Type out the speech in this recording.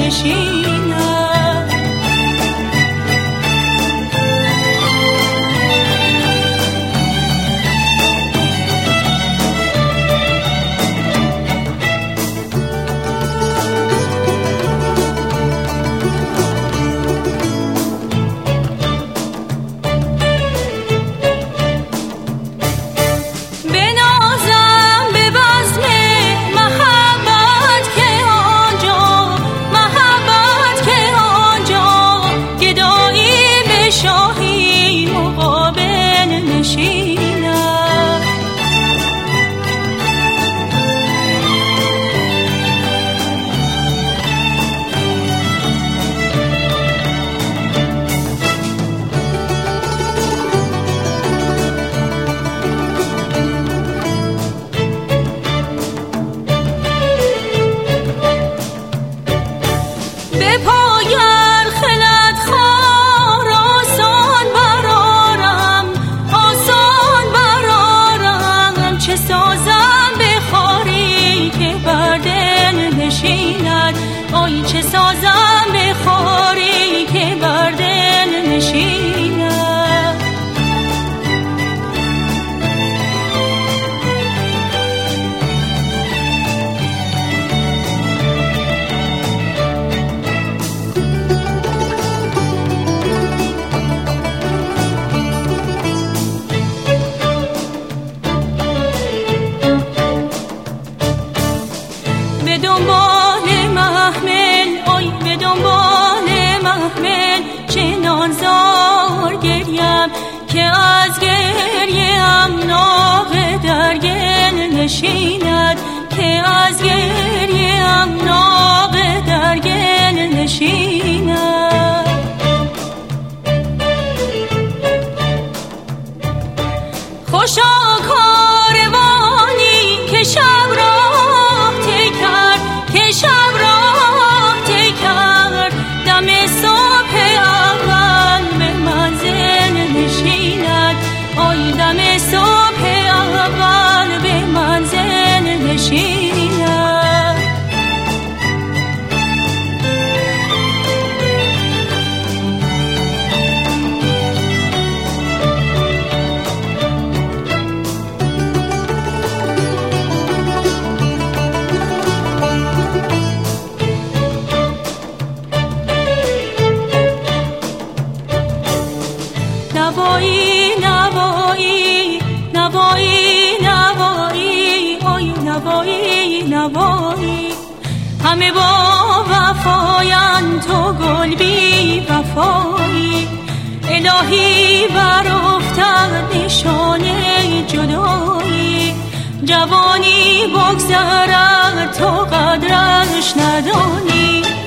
نشیند. آی چه سازم به خاری که بر دل نشیند. به دنبال محمل، آی به دنبال محمل، چنان زار گریم که از گریم ناقه در گل نشیند، که از گریم ناقه در گل نشیند. خوشا کاروانی که شب راه کرد، که شب راه کرد، دم صبح اول به منزل نشیند، آی دم صبح اول به منزل نشیند. نوایی نوایی نوایی نوایی، آی نوایی نوایی، همه با وفایان تو گل بی وفایی. الهی بر افتد نشانه جدایی، جوانی بگذرد تو قدرش ندانی.